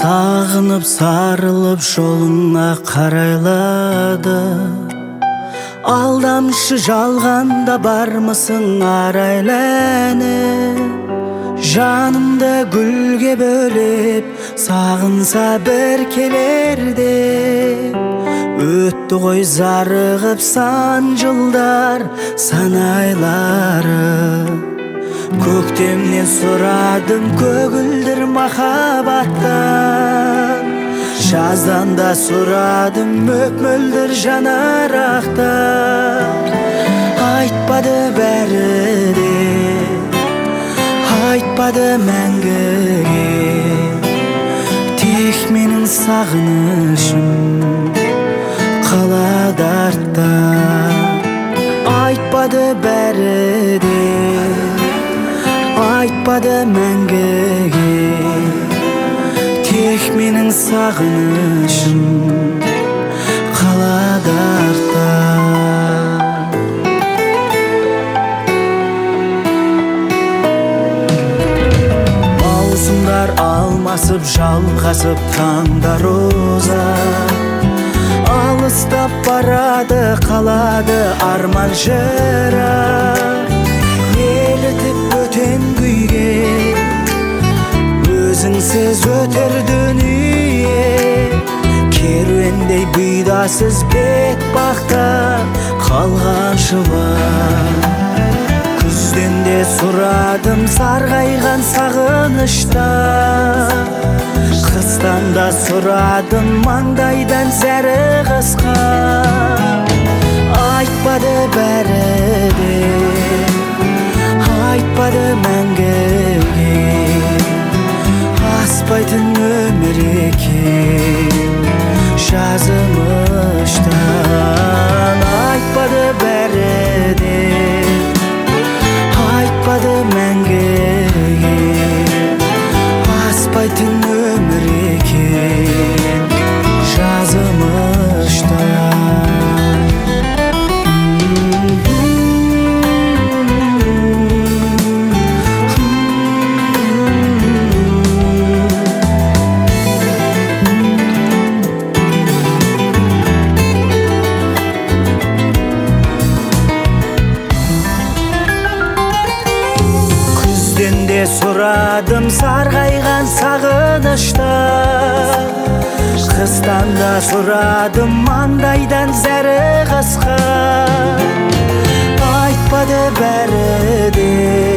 Сағынып сарылып жолыңа қарайлады. Алдамшы жалғанда бармысың арайланып? Жанымды гүлге бөлеп сағынса бір келерде. Өтті ғой зарығып сан жылдар, сан айлары. Көктемнен сұрадым көгілдір махаббаттан. Жаздан да сұрадым мөп-мөлдір жанарақтан. Айтпады бәрі де, айтпады мәңгіге. Тек менің сағынышым қалады артта. Айтпады бәрі де, айтпады мәңгіге. Тек менің сағынышым қалады артта. Маусымдар алмасып жалғасып таңдар ұзақ. Алыстап барады қалады арман жырақ. Елітіп өтен күйге өзіңсіз өтер дүние. Керуендей бұйдасыз бет бақта қалған шыбақ. Күзден де сұрадым сарғайған сағыныштан. Қыстан да сұрадым маңдайдан зәрі қысқа. Айтпады бәрі де, айтпады мәңгіге. Аспайтын өмір екен жазымыштан. Айтпады бәрі де, айтпады мәңгіге. Аспайтын өмір екен жазымыштан. Сұрадым сарғайған сағыныштан. Қыстан да сұрадым маңдайдан зәрі қысқа. Айтпады бәрі де,